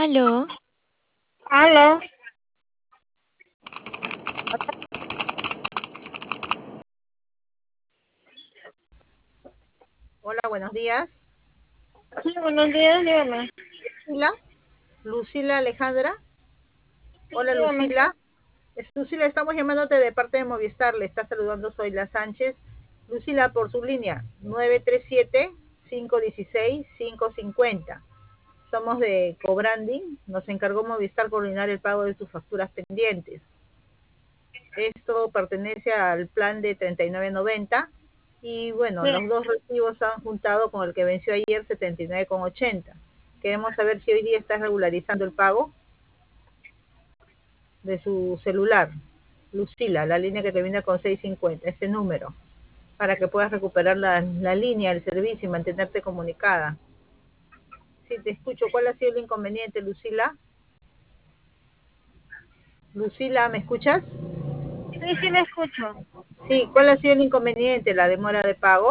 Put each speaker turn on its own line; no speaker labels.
Aló,
Aló,
Hola, buenos días.
sí, buenos días, dígame.
Lucila, Lucila Alejandra.
Sí,
Hola,
dígame.
Lucila. Lucila, estamos llamándote de parte de Movistar. Le está saludando Zoila Sánchez. Lucila, por su línea 937-516-550. Somos de Cobranding. Nos encargó Movistar coordinar el pago de tus facturas pendientes. Esto pertenece al plan de 39.90 y bueno,
Sí.
los dos recibos se han juntado con el que venció ayer 79,80. Queremos saber si hoy día estás regularizando el pago de su celular. Lucila, la línea que termina con 650, ese número, para que puedas recuperar la línea, el servicio y mantenerte comunicada. Sí, te escucho. ¿Cuál ha sido el inconveniente, Lucila? Lucila, ¿me escuchas?
Sí, sí, me escucho.
Sí, ¿cuál ha sido el inconveniente? ¿La demora de pago?